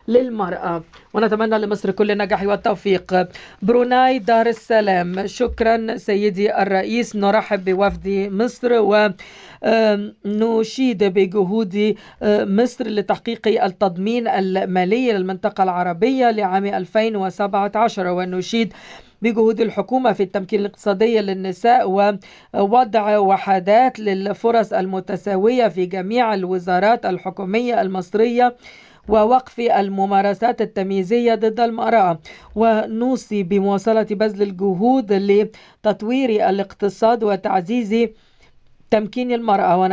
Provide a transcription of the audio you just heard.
للمرأة، ونتمنى لمصر كل النجاح والتوفيق. بروناي دار السلام. شكرا سيدي الرئيس، نرحب بوفد مصر ونشيد بجهود مصر لتحقيق التضمين المالي للمنطقة العربية لعام 2017، ونشيد بجهود الحكومة في التمكين الاقتصادي للنساء ووضع وحدات للفرص المتساوية في جميع الوزارات الحكومية المصرية ووقف الممارسات التمييزية ضد المرأة، ونوصي بمواصلة بذل الجهود لتطوير الاقتصاد وتعزيز تمكين المرأة.